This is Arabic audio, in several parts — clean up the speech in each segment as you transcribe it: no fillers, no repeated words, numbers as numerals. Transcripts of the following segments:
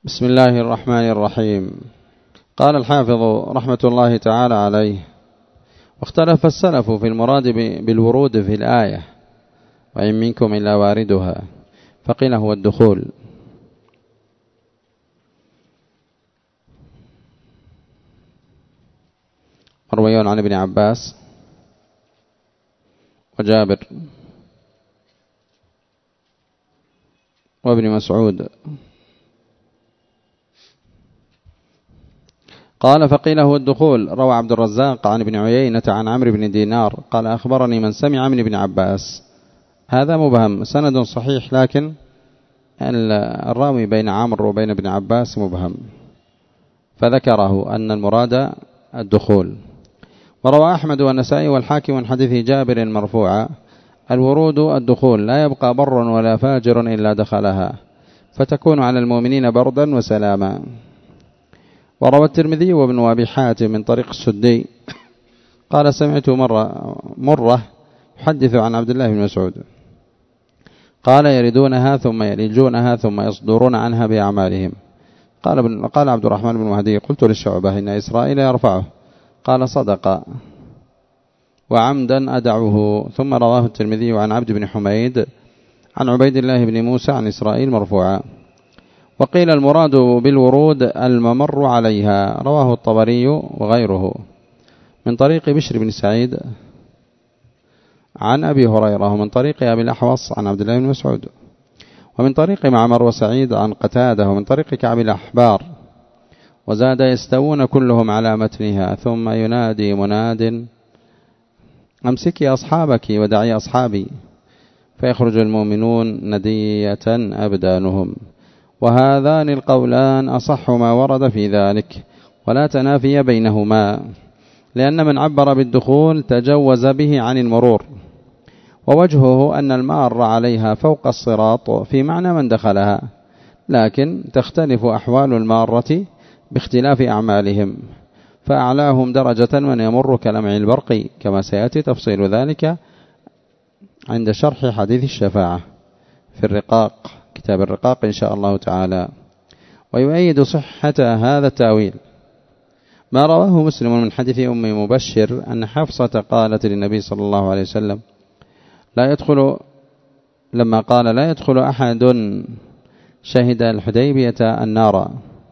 بسم الله الرحمن الرحيم. قال الحافظ رحمة الله تعالى عليه: واختلف السلف في المراد بالورود في الآية، وإن منكم إلا واردها، فقيل هو الدخول. مروي عن ابن عباس وجابر وابن مسعود. قال: فقيل هو الدخول. روى عبد الرزاق عن ابن عيينة عن عمرو بن دينار قال: أخبرني من سمع من ابن عباس. هذا مبهم، سند صحيح، لكن الراوي بين عمرو وبين ابن عباس مبهم، فذكره أن المراد الدخول. وروى أحمد والنسائي والحاكم من حديث جابر مرفوعا: الورود الدخول، لا يبقى بر ولا فاجر إلا دخلها، فتكون على المؤمنين بردا وسلاما. وروى الترمذي وابن أبي حاتم من طريق السدي قال: سمعت مرة يحدث عن عبد الله بن مسعود قال: يردونها ثم يلجونها ثم يصدرون عنها بأعمالهم. قال عبد الرحمن بن مهدي: قلت للشعبة إن إسرائيل يرفعه، قال: صدق وعمدا أدعه. ثم رواه الترمذي عن عبد بن حميد عن عبيد الله بن موسى عن إسرائيل مرفوعا. وقيل المراد بالورود الممر عليها. رواه الطبري وغيره من طريق بشر بن سعيد عن أبي هريرة، ومن طريق أبي الأحوص عن عبد الله بن مسعود، ومن طريق معمر وسعيد عن قتادة، ومن طريق كعب الأحبار. وزاد: يستوون كلهم على متنها، ثم ينادي مناد: أمسكي أصحابك ودعي أصحابي، فيخرج المؤمنون ندية أبدانهم. وهذان القولان أصح ما ورد في ذلك، ولا تنافي بينهما، لأن من عبر بالدخول تجوز به عن المرور، ووجهه أن المار عليها فوق الصراط في معنى من دخلها، لكن تختلف أحوال المارة باختلاف أعمالهم، فأعلاهم درجة من يمر كلمع البرق، كما سيأتي تفصيل ذلك عند شرح حديث الشفاعة في الرقاق، كتاب الرقاق إن شاء الله تعالى. ويؤيد صحة هذا التأويل ما رواه مسلم من حديث أم مبشر أن حفصة قالت للنبي صلى الله عليه وسلم: لما قال: لا يدخل أحد شهد الحديبية النار،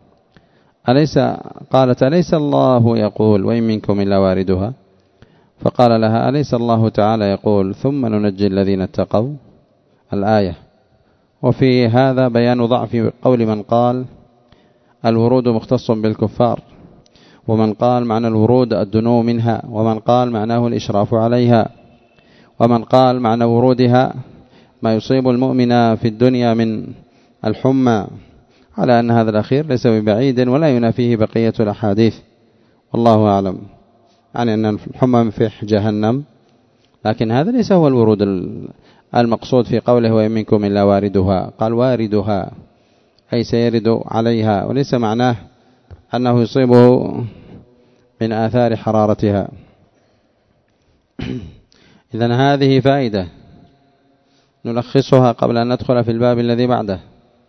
قالت: أليس الله يقول: وإن منكم إلا واردها؟ فقال لها: أليس الله تعالى يقول: ثم ننجي الذين اتقوا؟ الآية. وفي هذا بيان ضعف قول من قال الورود مختص بالكفار، ومن قال معنى الورود الدنو منها، ومن قال معناه الإشراف عليها، ومن قال معنى ورودها ما يصيب المؤمن في الدنيا من الحمى، على أن هذا الأخير ليس ببعيد ولا ينافيه بقية الأحاديث، والله أعلم، يعني أن الحمى مفيح جهنم، لكن هذا ليس هو الورود المقصود في قوله: وإن منكم إلا واردها. قال: واردها أي سيرد عليها، وليس معناه أنه يصيبه من آثار حرارتها. إذن هذه فائدة نلخصها قبل أن ندخل في الباب الذي بعده،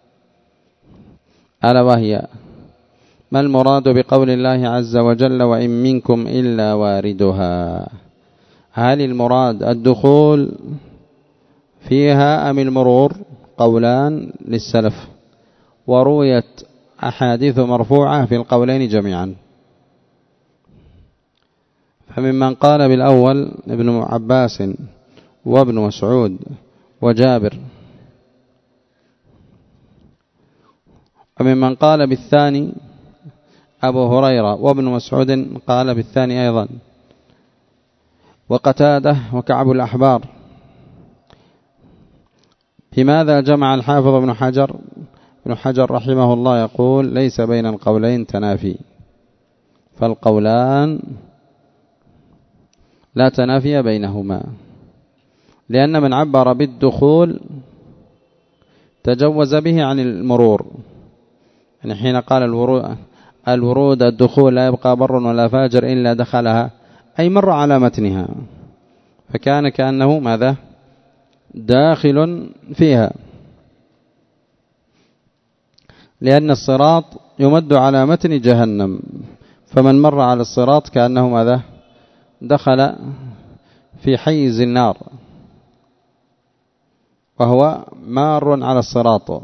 ألا وهي: ما المراد بقول الله عز وجل: وإن منكم إلا واردها؟ هل المراد الدخول فيها أم المرور؟ قولان للسلف، ورويت أحاديث مرفوعة في القولين جميعا. فممن قال بالأول ابن عباس وابن مسعود وجابر، وممن قال بالثاني أبو هريرة وابن مسعود قال بالثاني أيضا، وقتادة وكعب الأحبار. بماذا جمع الحافظ ابن حجر رحمه الله يقول: ليس بين القولين تنافي، فالقولان لا تنافي بينهما، لأن من عبر بالدخول تجوز به عن المرور، يعني حين قال الورود الدخول لا يبقى بر ولا فاجر إلا دخلها، أي مر على متنها، فكان كأنه ماذا؟ داخل فيها. لأن الصراط يمد على متن جهنم، فمن مر على الصراط كأنه ماذا؟ دخل في حيز النار، وهو مار على الصراط.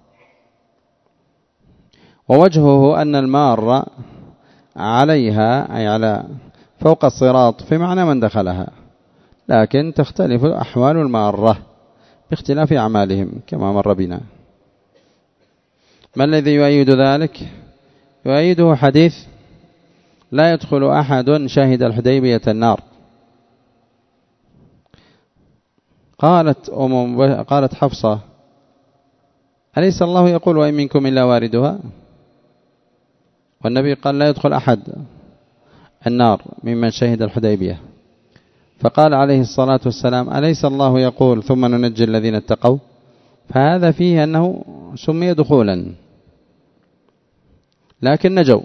ووجهه أن المار عليها أي على فوق الصراط في معنى من دخلها، لكن تختلف أحوال المارة باختلاف أعمالهم كما مر بنا. ما الذي يؤيد ذلك؟ يؤيده حديث لا يدخل أحد شهد الحديبية النار. قالت حفصة: أليس الله يقول وإن منكم إلا واردها؟ والنبي قال لا يدخل أحد النار ممن شهد الحديبية. فقال عليه الصلاة والسلام: أليس الله يقول ثم ننجي الذين اتقوا؟ فهذا فيه أنه سمي دخولا، لكن نجوا،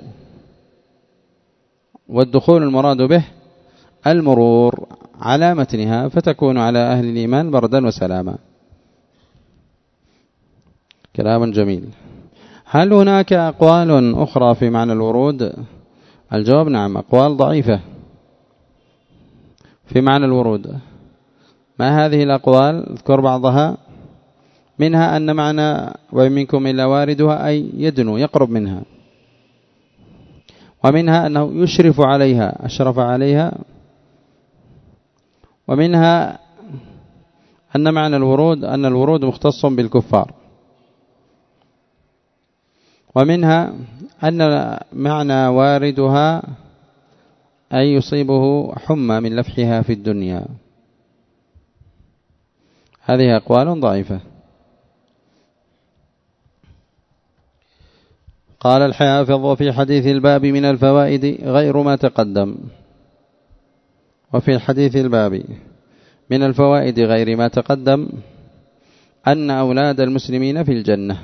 والدخول المراد به المرور على متنها، فتكون على أهل الإيمان بردا وسلاما. كلام جميل. هل هناك أقوال أخرى في معنى الورود؟ الجواب نعم، أقوال ضعيفة في معنى الورود. ما هذه الأقوال؟ اذكر بعضها. منها أن معنى وإن منكم إلا واردها أي يدنو يقرب منها، ومنها أنه يشرف عليها أشرف عليها، ومنها أن معنى الورود أن الورود مختص بالكفار، ومنها أن معنى واردها أي يصيبه حمى من لفحها في الدنيا. هذه أقوال ضعيفة. قال الحافظ: وفي حديث الباب من الفوائد غير ما تقدم. وفي حديث الباب من الفوائد غير ما تقدم أن أولاد المسلمين في الجنة،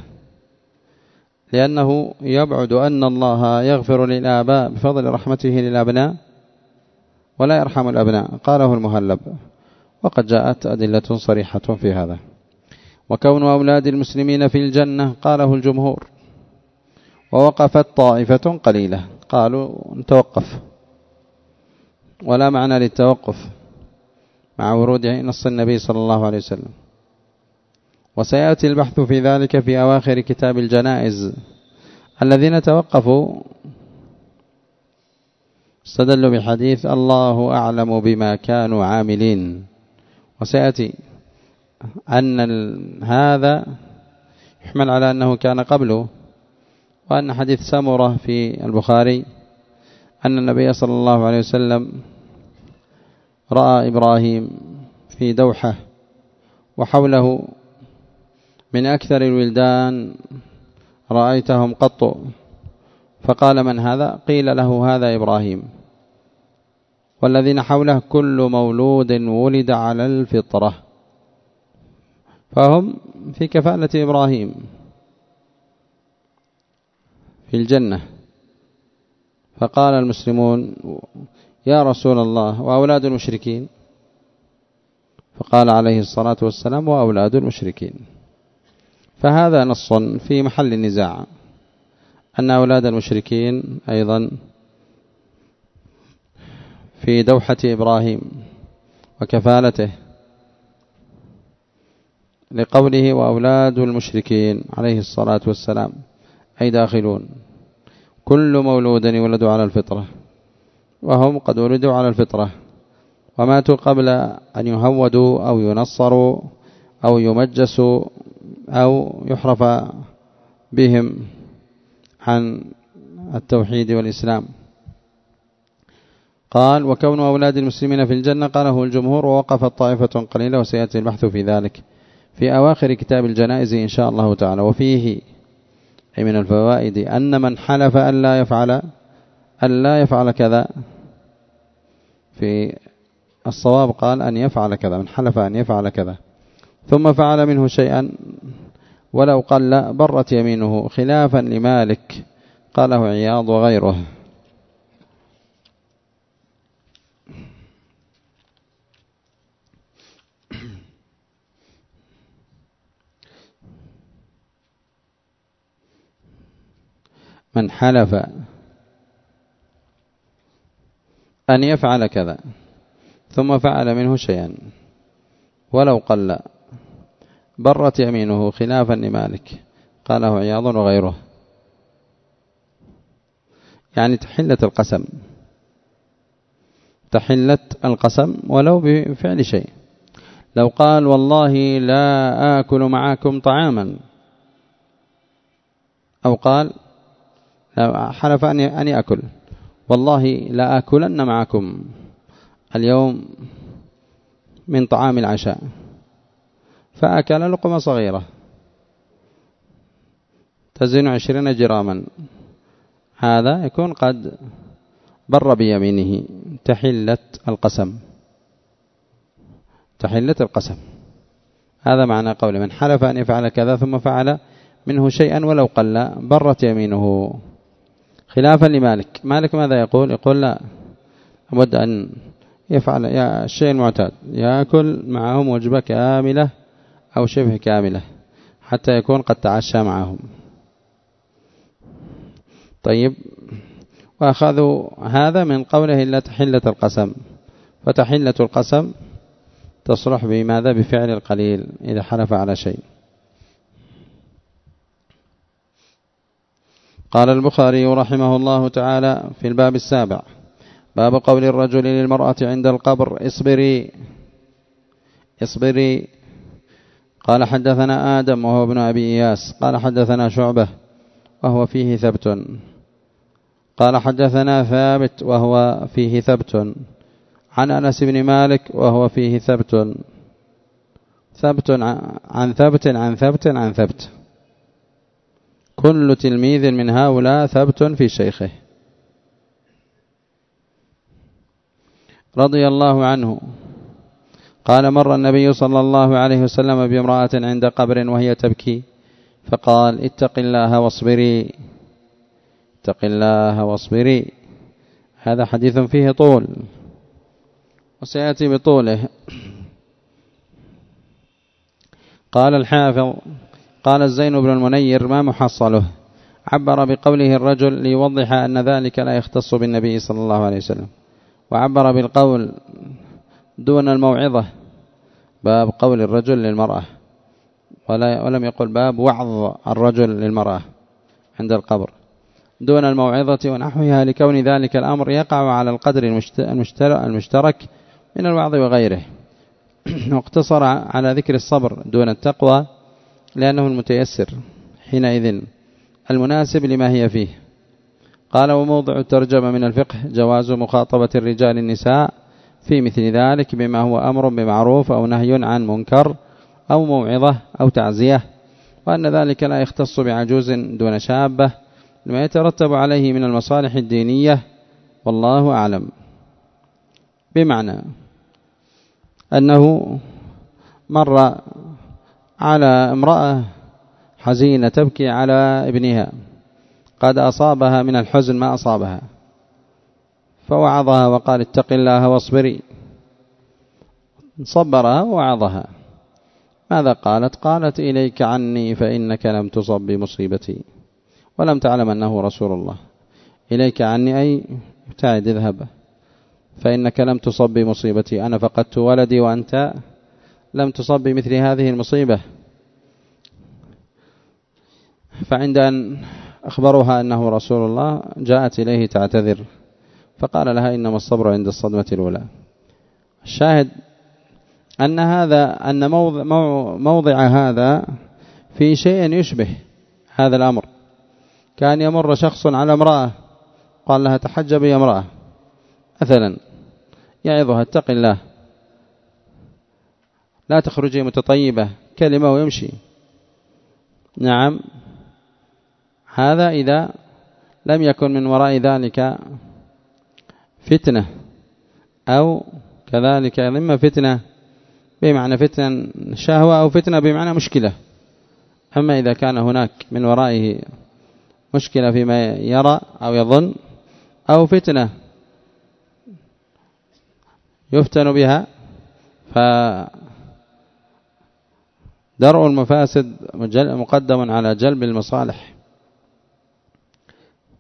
لأنه يبعد أن الله يغفر للآباء بفضل رحمته للأبناء ولا يرحم الأبناء، قاله المهلب، وقد جاءت أدلة صريحة في هذا. وكون أولاد المسلمين في الجنة قاله الجمهور، ووقفت طائفة قليلة قالوا نتوقف، ولا معنى للتوقف مع ورود نص النبي صلى الله عليه وسلم. وسيأتي البحث في ذلك في أواخر كتاب الجنائز. الذين توقفوا استدلوا بحديث الله أعلم بما كانوا عاملين، وسيأتي أن هذا يحمل على أنه كان قبله، وأن حديث سمرة في البخاري أن النبي صلى الله عليه وسلم رأى إبراهيم في دوحة وحوله من أكثر الولدان رأيتهم قط، فقال: من هذا؟ قيل له: هذا إبراهيم. والذين حوله كل مولود ولد على الفطرة، فهم في كفالة إبراهيم في الجنة. فقال المسلمون: يا رسول الله وأولاد المشركين؟ فقال عليه الصلاة والسلام: وأولاد المشركين. فهذا نص في محل النزاع أن أولاد المشركين أيضا في دوحة إبراهيم وكفالته، لقوله: وأولاد المشركين عليه الصلاة والسلام أي داخلون. كل مولود يولد على الفطرة، وهم قد ولدوا على الفطرة وماتوا قبل أن يهودوا أو ينصروا أو يمجسوا أو يحرف بهم عن التوحيد والإسلام. قال: وكون أولاد المسلمين في الجنة قاله الجمهور، ووقفت طائفة قليلة، وسيأتي البحث في ذلك في أواخر كتاب الجنائز إن شاء الله تعالى. وفيه أي من الفوائد أن من حلف أن لا يفعل كذا، في الصواب قال أن يفعل كذا، من حلف أن يفعل كذا ثم فعل منه شيئا ولو قل برت يمينه، خلافا لمالك قاله عياض وغيره. من حلف أن يفعل كذا ثم فعل منه شيئا ولو قل برت يمينه خلافا لمالك، قاله عياض وغيره. يعني تحلت القسم ولو بفعل شيء. لو قال والله لا آكل معكم طعاما، أو قال حلف أن يأكل، والله لا آكلن معكم اليوم من طعام العشاء، فأكل لقمة صغيرة تزن 20 جراما، هذا يكون قد بر بيمينه، تحلت القسم. هذا معنى قول من حلف أن يفعل كذا ثم فعل منه شيئا ولو قل برت يمينه، خلافا لمالك. مالك ماذا يقول؟ يقول لا، أود أن يفعل الشيء المعتاد، يأكل معهم وجبة كاملة أو شبه كاملة حتى يكون قد تعشى معهم. طيب، وأخذوا هذا من قوله إلا تحلة القسم، فتحلة القسم تصلح بماذا؟ بفعل القليل إذا حلف على شيء. قال البخاري رحمه الله تعالى في الباب 7: باب قول الرجل للمرأة عند القبر اصبري. قال حدثنا آدم وهو ابن أبي إياس قال حدثنا شعبة وهو فيه ثبت، قال حدثنا ثابت وهو فيه ثبت، عن أنس بن مالك وهو فيه ثبت عن ثبت. كل تلميذ من هؤلاء ثبت في شيخه. رضي الله عنه قال: مر النبي صلى الله عليه وسلم بامرأة عند قبر وهي تبكي، فقال: اتق الله واصبري. هذا حديث فيه طول وسيأتي بطوله. قال الحافظ: قال الزين بن المنير: ما محصله؟ عبر بقوله الرجل ليوضح أن ذلك لا يختص بالنبي صلى الله عليه وسلم، وعبر بالقول دون الموعظة، باب قول الرجل للمرأة، ولم يقل باب وعظ الرجل للمرأة عند القبر دون الموعظة ونحوها، لكون ذلك الأمر يقع على القدر المشترك من الوعظ وغيره. واقتصر على ذكر الصبر دون التقوى لأنه المتيسر حينئذ المناسب لما هي فيه. قال: وموضع الترجمة من الفقه جواز مخاطبة الرجال النساء في مثل ذلك بما هو أمر بمعروف أو نهي عن منكر أو موعظة أو تعزية، وأن ذلك لا يختص بعجوز دون شابة لما يترتب عليه من المصالح الدينية، والله أعلم. بمعنى أنه مر على امرأة حزينة تبكي على ابنها، قد أصابها من الحزن ما أصابها، فوعظها وقال: اتق الله واصبري. صبرها ووعظها. ماذا قالت؟ قالت: إليك عني فإنك لم تصب بمصيبتي ولم تعلم أنه رسول الله. إليك عني أي ابتعد، اذهب، فإنك لم تصب بمصيبتي، أنا فقدت ولدي وأنت لم تصب بمثل هذه المصيبة. فعند أن أخبرها أنه رسول الله جاءت إليه تعتذر، فقال لها: إنما الصبر عند الصدمة الأولى. الشاهد أن موضع هذا في شيء يشبه هذا الأمر. كان يمر شخص على امرأة قال لها: تحجبي يا امرأة مثلا، يعظها: اتق الله، لا تخرجي متطيبة، كلمة ويمشي. نعم، هذا إذا لم يكن من وراء ذلك فتنة، أو كذلك إما فتنة بمعنى فتنة شهوة أو فتنة بمعنى مشكلة. أما إذا كان هناك من ورائه مشكلة فيما يرى أو يظن، أو فتنة يفتن بها، فدرء المفاسد مقدم على جلب المصالح.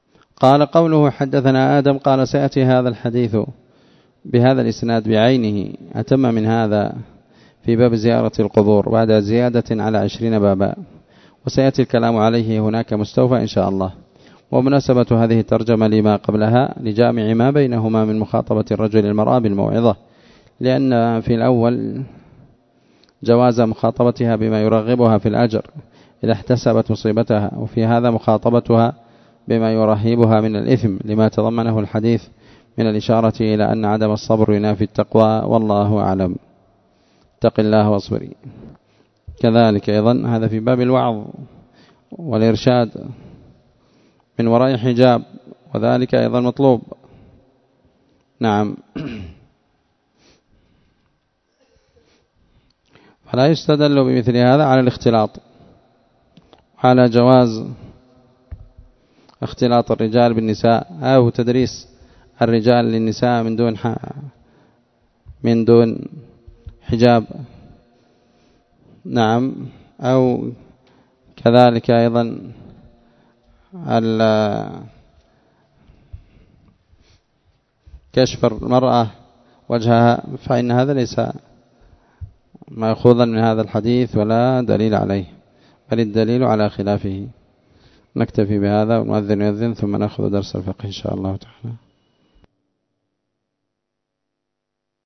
قال قوله حدثنا آدم قال سيأتي هذا الحديث بهذا الإسناد بعينه أتم من هذا في باب زيارة القبور بعد زيادة على 20 بابا، وسيأتي الكلام عليه هناك مستوفى إن شاء الله. ومناسبة هذه الترجمة لما قبلها لجامع ما بينهما من مخاطبة الرجل المرأة بالموعظة، لأن في الأول جواز مخاطبتها بما يرغبها في الأجر إذا احتسبت مصيبتها، وفي هذا مخاطبتها بما يرهبها من الإثم لما تضمنه الحديث من الإشارة إلى أن عدم الصبر ينافي التقوى، والله أعلم. اتق الله واصبري. كذلك أيضا هذا في باب الوعظ والإرشاد من وراء حجاب، وذلك أيضا مطلوب. نعم. فلا يستدل بمثل هذا على الاختلاط، على جواز اختلاط الرجال بالنساء أو تدريس الرجال للنساء من دون حجاب. نعم. أو كذلك أيضا كشف المرأة وجهها، فإن هذا ليس مأخوذا من هذا الحديث ولا دليل عليه، بل الدليل على خلافه. نكتفي بهذا ونؤذن يؤذن ثم نأخذ درس الفقه إن شاء الله تعالى.